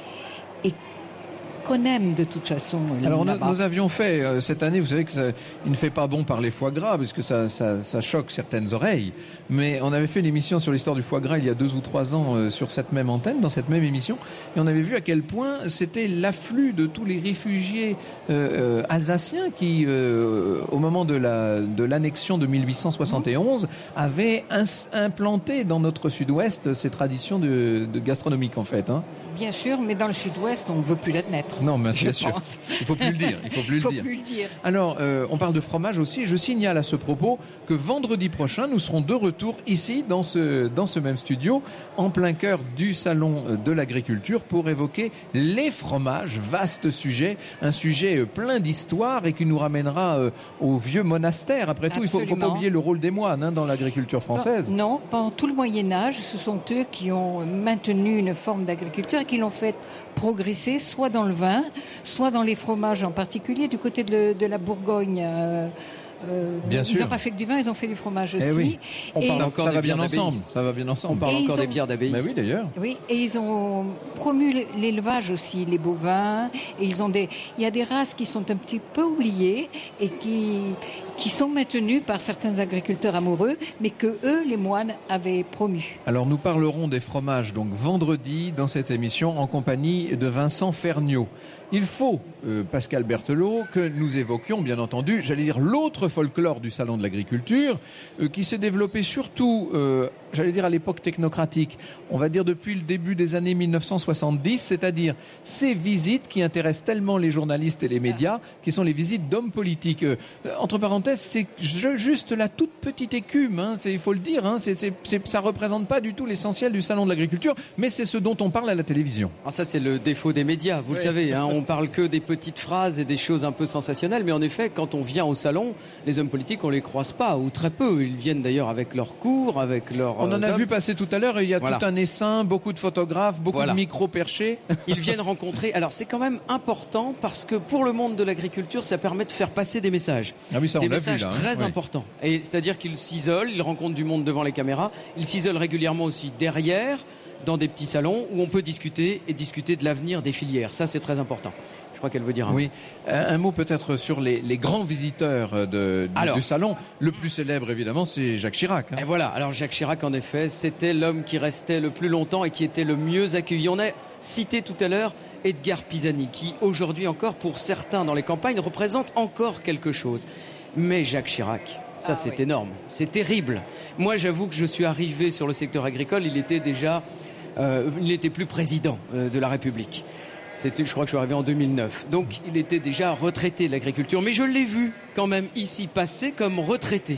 et qu'on aime de toute façon. Alors nous, nous avions fait euh, cette année, vous savez que ça, il ne fait pas bon parler foie gras parce que ça, ça, ça choque certaines oreilles, mais on avait fait une émission sur l'histoire du foie gras il y a deux ou trois ans euh, sur cette même antenne, dans cette même émission, et on avait vu à quel point c'était l'afflux de tous les réfugiés euh, euh, alsaciens qui, euh, au moment de la de l'annexion de mille huit cent soixante et onze, avaient ins, implanté dans notre sud-ouest ces traditions de, de gastronomiques en fait. Hein. Bien sûr, mais dans le sud-ouest, on ne veut plus l'admettre. Non, mais bien je sûr. pense. Il faut plus le dire. Il faut plus, Il faut le, dire. plus le dire. Alors, euh, on parle de fromage aussi. Je signale à ce propos que vendredi prochain, nous serons de retour ici, dans ce, dans ce même studio, en plein cœur du Salon de l'Agriculture, pour évoquer les fromages. Vaste sujet, un sujet plein d'histoire et qui nous ramènera euh, au vieux monastère. Après tout, Absolument. il ne faut, faut pas oublier le rôle des moines hein, dans l'agriculture française. Non, non, pendant tout le Moyen-Âge, ce sont eux qui ont maintenu une forme d'agriculture et qui l'ont fait progresser, soit dans le vin, soit dans les fromages en particulier, du côté de, de la Bourgogne. Euh, euh, bien ils sûr. n'ont pas fait que du vin, ils ont fait du fromage aussi. Eh oui. On et parle Ça, encore ça des va bien bières d'abbaye. ensemble. Ça va bien ensemble. On parle Et encore ils des ont- bières d'abbaye. Mais oui, d'ailleurs. Oui, et ils ont promu l'élevage aussi, les bovins. Et ils ont des, il y a des races qui sont un petit peu oubliées et qui, qui sont maintenues par certains agriculteurs amoureux, mais que eux, les moines, avaient promu. Alors nous parlerons des fromages donc vendredi dans cette émission en compagnie de Vincent Ferniaud. Il faut, euh, Pascal Berthelot, que nous évoquions bien entendu, j'allais dire l'autre folklore du Salon de l'Agriculture euh, qui s'est développé surtout, euh, j'allais dire à l'époque technocratique, on va dire depuis le début des années mille neuf cent soixante-dix, c'est-à-dire ces visites qui intéressent tellement les journalistes et les médias, qui sont les visites d'hommes politiques. Euh, entre parenthèses, c'est ju- juste la toute petite écume, hein, c'est, il faut le dire, hein, c'est, c'est, c'est, ça représente pas du tout l'essentiel du Salon de l'Agriculture, mais c'est ce dont on parle à la télévision. Alors ça, c'est le défaut des médias, vous Oui. le savez. Hein, on parle que des petites phrases et des choses un peu sensationnelles, mais en effet, quand on vient au salon, les hommes politiques, on les croise pas, ou très peu. Ils viennent d'ailleurs avec leurs cours, avec leurs... On en a hommes. vu passer tout à l'heure, et il y a Voilà. tout un essaim, beaucoup de photographes, beaucoup Voilà. de micros perchés. Ils viennent rencontrer. Alors c'est quand même important parce que pour le monde de l'agriculture, ça permet de faire passer des messages. Ah oui, ça on Des l'a vu messages là. hein. très Oui. importants. Et c'est-à-dire qu'ils s'isolent, ils rencontrent du monde devant les caméras, ils s'isolent régulièrement aussi derrière, dans des petits salons où on peut discuter et discuter de l'avenir des filières. Ça, c'est très important. Je crois qu'elle veut dire un Oui, un, un mot peut-être sur les, les grands visiteurs de, du, Alors. du salon. Le plus célèbre évidemment, c'est Jacques Chirac. hein. Et voilà, alors Jacques Chirac, en effet, c'était l'homme qui restait le plus longtemps et qui était le mieux accueilli. On a cité tout à l'heure Edgar Pisani, qui aujourd'hui encore, pour certains dans les campagnes, représente encore quelque chose. Mais Jacques Chirac, ça Ah c'est oui. énorme, c'est terrible. Moi j'avoue que je suis arrivé sur le secteur agricole, il était déjà, euh, il n'était plus président euh, de la République. C'était, je crois que je suis arrivé en deux mille neuf. Donc il était déjà retraité de l'agriculture. Mais je l'ai vu quand même ici passer comme retraité.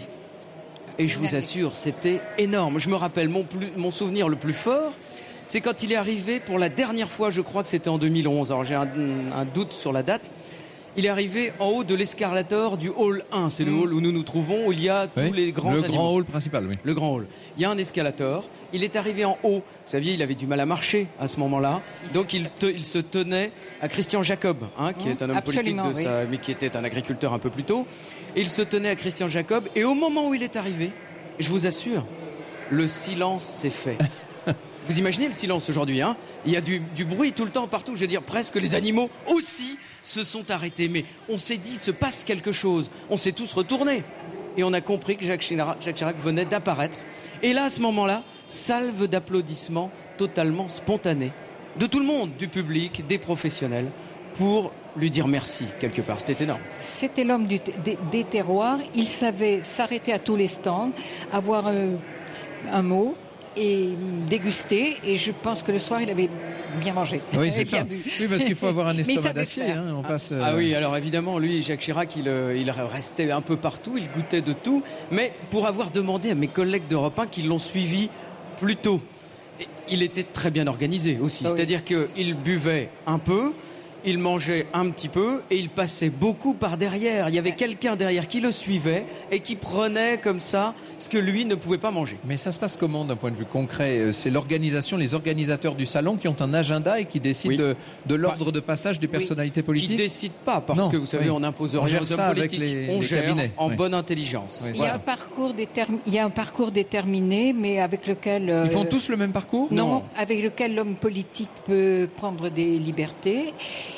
Et je vous assure, c'était énorme. Je me rappelle mon, plus, mon souvenir le plus fort, c'est quand il est arrivé pour la dernière fois, je crois que c'était en deux mille onze. Alors j'ai un, un doute sur la date. Il est arrivé en haut de l'escalator du hall un. C'est le Mm. hall où nous nous trouvons, où il y a tous Oui, les grands le animaux. grand hall principal, oui. Le grand hall. Il y a un escalator. Il est arrivé en haut. Vous saviez, il avait du mal à marcher à ce moment-là. Donc il, te- il se tenait à Christian Jacob, hein, qui Mmh, est un homme politique, absolument, de oui. sa, mais qui était un agriculteur un peu plus tôt. Et il se tenait à Christian Jacob. Et au moment où il est arrivé, je vous assure, le silence s'est fait. Vous imaginez le silence aujourd'hui, hein? Il y a du, du bruit tout le temps partout. Je veux dire, presque les animaux aussi se sont arrêtés. Mais on s'est dit, se passe quelque chose. On s'est tous retournés. Et on a compris que Jacques Chirac, Jacques Chirac venait d'apparaître. Et là, à ce moment-là, salve d'applaudissements totalement spontanés. De tout le monde, du public, des professionnels, pour lui dire merci, quelque part. C'était énorme. C'était l'homme du t- des, des terroirs. Il savait s'arrêter à tous les stands, avoir euh, un mot et déguster. Et je pense que le soir, il avait bien mangé. Oui, Et c'est bien ça. bu. Oui, parce qu'il faut avoir un Mais il estomac savait d'acier. faire. Hein. On passe, euh, Ah oui, alors évidemment, lui, Jacques Chirac, il, euh, il restait un peu partout, il goûtait de tout. Mais pour avoir demandé à mes collègues d'Europe un qui l'ont suivi plus tôt, il était très bien organisé aussi. Ah oui. C'est-à-dire qu'il buvait un peu, il mangeait un petit peu et il passait beaucoup par derrière. Il y avait quelqu'un derrière qui le suivait et qui prenait comme ça ce que lui ne pouvait pas manger. Mais ça se passe comment d'un point de vue concret? C'est l'organisation, les organisateurs du salon qui ont un agenda et qui décident oui. de, de l'ordre de passage des personnalités oui. politiques? Qui ne décident pas parce non. que vous savez, oui. on n'impose rien aux hommes politiques. Les, on les gère cabinets. en oui. bonne intelligence. Oui. Il, y a un parcours détermin... il y a un parcours déterminé, mais avec lequel... Euh... Ils font tous le même parcours? Non, non, avec lequel l'homme politique peut prendre des libertés.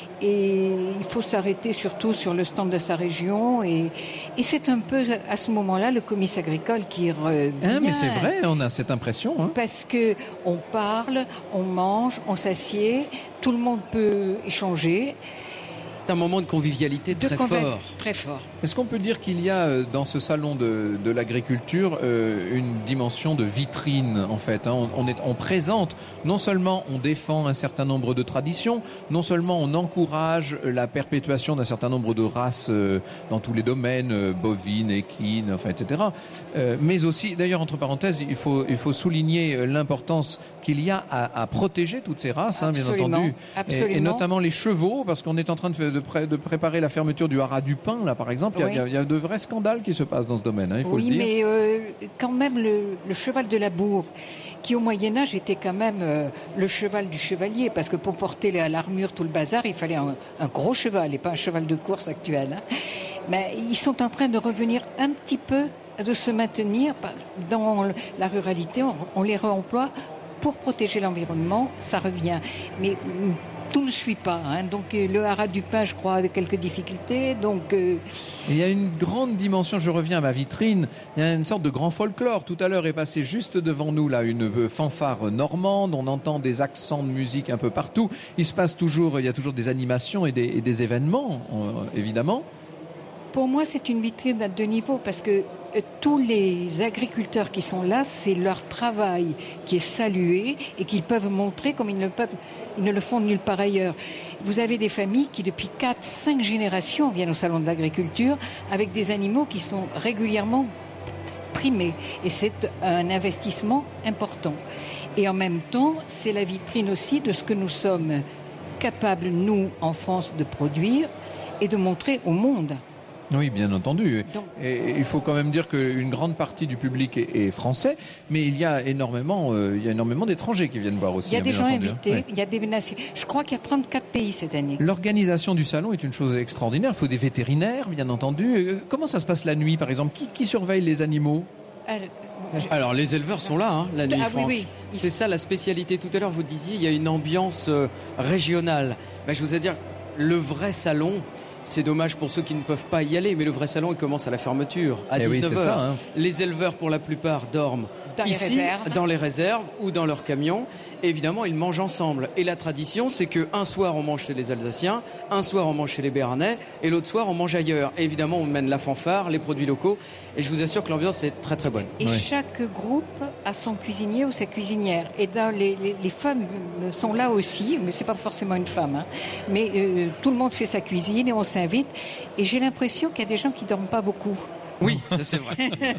Et il faut s'arrêter surtout sur le stand de sa région. Et, et c'est un peu à ce moment-là le comice agricole qui revient. Ah, mais c'est vrai, on a cette impression. Hein. Parce que on parle, on mange, on s'assied, tout le monde peut échanger. C'est un moment de convivialité très de conv... fort. Très fort. Est-ce qu'on peut dire qu'il y a dans ce salon de, de l'agriculture euh, une dimension de vitrine en fait, hein, on, on, est, on présente, non seulement on défend un certain nombre de traditions, non seulement on encourage la perpétuation d'un certain nombre de races euh, dans tous les domaines, euh, bovines, équines, enfin, et cetera. Euh, mais aussi, d'ailleurs entre parenthèses, il faut, il faut souligner l'importance qu'il y a à, à protéger toutes ces races, hein, bien entendu, Absolument. Et, et notamment les chevaux, parce qu'on est en train de faire de, pré- de préparer la fermeture du haras du Pin, là, par exemple. Oui. Il, y a, il y a de vrais scandales qui se passent dans ce domaine, hein, il faut oui, le dire. Oui, mais euh, quand même, le, le cheval de labour, qui au Moyen-Âge était quand même euh, le cheval du chevalier, parce que pour porter l'armure, tout le bazar, il fallait un, un gros cheval, et pas un cheval de course actuel. Hein. Mais ils sont en train de revenir un petit peu, de se maintenir dans la ruralité, on, on les réemploie pour protéger l'environnement, ça revient. Mais tout ne suit pas. Hein. Donc le haras du Pin, je crois, a quelques difficultés. Donc euh... il y a une grande dimension. Je reviens à ma vitrine. Il y a une sorte de grand folklore. Tout à l'heure est passé juste devant nous là une fanfare normande. On entend des accents de musique un peu partout. Il se passe toujours. Il y a toujours des animations et des, et des événements, euh, évidemment. Pour moi, c'est une vitrine à deux niveaux parce que euh, tous les agriculteurs qui sont là, c'est leur travail qui est salué et qu'ils peuvent montrer comme ils ne, peuvent, ils ne le font nulle part ailleurs. Vous avez des familles qui, depuis quatre, cinq générations, viennent au salon de l'agriculture avec des animaux qui sont régulièrement primés. Et c'est un investissement important. Et en même temps, c'est la vitrine aussi de ce que nous sommes capables, nous, en France, de produire et de montrer au monde. Oui, bien entendu. Donc, et il faut quand même dire qu'une grande partie du public est, est français, mais il y a énormément, euh, il y a énormément d'étrangers qui viennent voir aussi. Il y a hein, des gens entendu, invités, hein. Ouais. il y a des nations. Je crois qu'il y a trente-quatre pays cette année. L'organisation du salon est une chose extraordinaire. Il faut des vétérinaires, bien entendu. Comment ça se passe la nuit, par exemple? Qui, qui surveille les animaux? Alors, Alors les éleveurs sont là, hein, la nuit. Ah, oui, oui. C'est ça la spécialité. Tout à l'heure, vous disiez, il y a une ambiance euh, régionale. Ben, je vous ai dire, le vrai salon. C'est dommage pour ceux qui ne peuvent pas y aller, mais le vrai salon, il commence à la fermeture, à eh dix-neuf heures. Oui, c'est ça, hein. Les éleveurs, pour la plupart, dorment dans ici, les réserves. dans les réserves ou dans leurs camions. Et évidemment, ils mangent ensemble. Et la tradition, c'est qu'un soir, on mange chez les Alsaciens, un soir, on mange chez les Béarnais, et l'autre soir, on mange ailleurs. Et évidemment, on mène la fanfare, les produits locaux. Et je vous assure que l'ambiance est très très bonne. Et ouais. chaque groupe a son cuisinier ou sa cuisinière. Et dans les, les, les femmes sont là aussi, mais c'est pas forcément une femme. Hein. Mais euh, tout le monde fait sa cuisine et on s'invite. Et j'ai l'impression qu'il y a des gens qui dorment pas beaucoup. Oui, ça c'est vrai.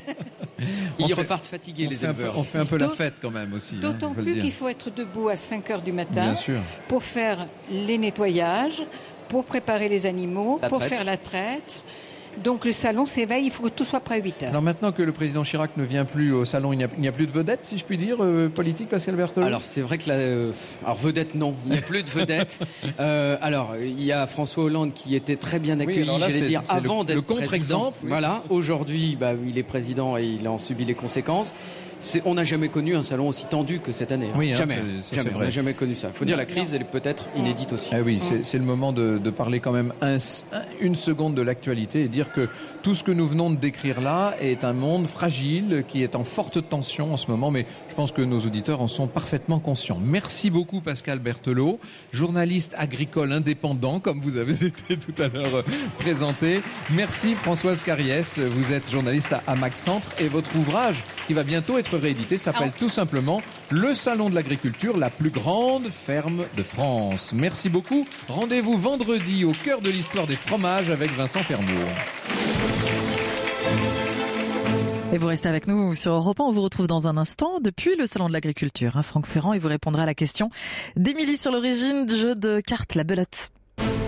Ils fait, repartent fatigués, les éleveurs. Peu, on fait un peu la fête quand même aussi. D'autant hein, plus qu'il faut être debout à cinq heures du matin Bien sûr. pour faire les nettoyages, pour préparer les animaux, la pour traite. faire la traite. Donc le salon s'éveille, il faut que tout soit prêt à huit heures. Alors maintenant que le président Chirac ne vient plus au salon, il n'y a, il n'y a plus de vedette, si je puis dire, euh, politique, Pascal Berthelot? Alors c'est vrai que la, euh, alors vedette non, il n'y a plus de vedette. euh, alors il y a François Hollande qui était très bien accueilli, oui, j'allais dire, avant le, d'être le contre-exemple. Oui. Voilà, aujourd'hui, bah, il est président et il en subit les conséquences. C'est, on n'a jamais connu un salon aussi tendu que cette année. Hein. Oui, hein, jamais. c'est, ça, jamais. c'est On vrai. n'a jamais connu ça. Il faut dire la crise, elle est peut-être inédite aussi. Ah oui, c'est, c'est le moment de, de parler quand même un, un, une seconde de l'actualité et dire que tout ce que nous venons de décrire là est un monde fragile qui est en forte tension en ce moment, mais je pense que nos auditeurs en sont parfaitement conscients. Merci beaucoup Pascal Berthelot, journaliste agricole indépendant comme vous avez été tout à l'heure présenté. Merci Françoise Carriès, vous êtes journaliste à, à Max Centre et votre ouvrage qui va bientôt être réédité s'appelle tout simplement Le Salon de l'Agriculture, la plus grande ferme de France. Merci beaucoup. Rendez-vous vendredi au cœur de l'histoire des fromages avec Vincent Fermour. Et vous restez avec nous sur Europe un, on vous retrouve dans un instant depuis le Salon de l'Agriculture. Hein, Franck Ferrand, et vous répondra à la question d'Émilie sur l'origine du jeu de cartes La Belote.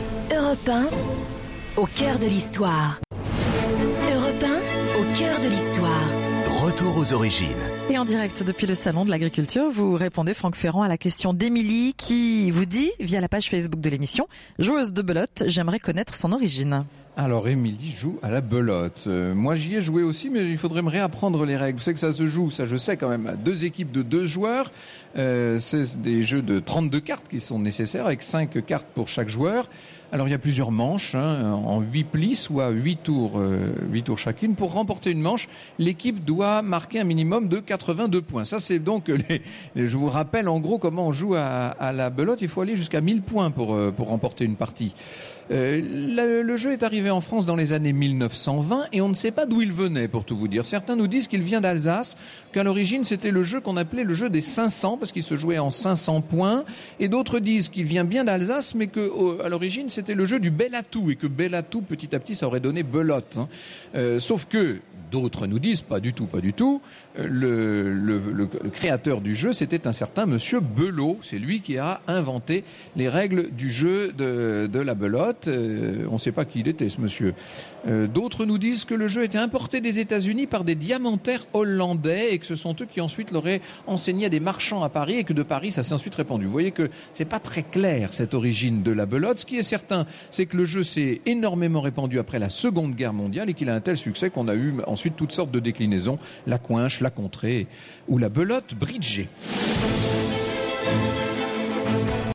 Europe un, au cœur de l'histoire. Europe un, au cœur de l'histoire. Retour aux origines. Et en direct depuis le Salon de l'Agriculture, vous répondez, Franck Ferrand, à la question d'Émilie qui vous dit, via la page Facebook de l'émission, joueuse de belote, j'aimerais connaître son origine. Alors, Émilie joue à la belote. Euh, moi, j'y ai joué aussi, mais il faudrait me réapprendre les règles. Vous savez que ça se joue, ça je sais quand même, à deux équipes de deux joueurs. Euh, c'est des jeux de trente-deux cartes qui sont nécessaires, avec cinq cartes pour chaque joueur. Alors, il y a plusieurs manches, hein, en huit plis, soit huit tours, euh, huit tours chacune. Pour remporter une manche, l'équipe doit marquer un minimum de quatre-vingt-deux points. Ça, c'est donc, les, les, je vous rappelle en gros comment on joue à, à la belote. Il faut aller jusqu'à mille points pour, euh, pour remporter une partie. Euh, le, le jeu est arrivé en France dans les années mille neuf cent vingt et on ne sait pas d'où il venait, pour tout vous dire. Certains nous disent qu'il vient d'Alsace, qu'à l'origine c'était le jeu qu'on appelait le jeu des cinq cents parce qu'il se jouait en cinq cents points, et d'autres disent qu'il vient bien d'Alsace mais que au, à l'origine c'était le jeu du bel atout et que bel atout petit à petit ça aurait donné belote. Hein. Euh, sauf que d'autres nous disent pas du tout, pas du tout. Le, le, le, le créateur du jeu, c'était un certain monsieur Belot. C'est lui qui a inventé les règles du jeu de, de la belote. Euh, on ne sait pas qui il était, ce monsieur. Euh, d'autres nous disent que le jeu était importé des États-Unis par des diamantaires hollandais et que ce sont eux qui ensuite l'auraient enseigné à des marchands à Paris et que de Paris, ça s'est ensuite répandu. Vous voyez que c'est pas très clair, cette origine de la belote. Ce qui est certain, c'est que le jeu s'est énormément répandu après la Seconde Guerre mondiale et qu'il a un tel succès qu'on a eu ensuite toutes sortes de déclinaisons, la coinche, la contrée ou la belote bridgée.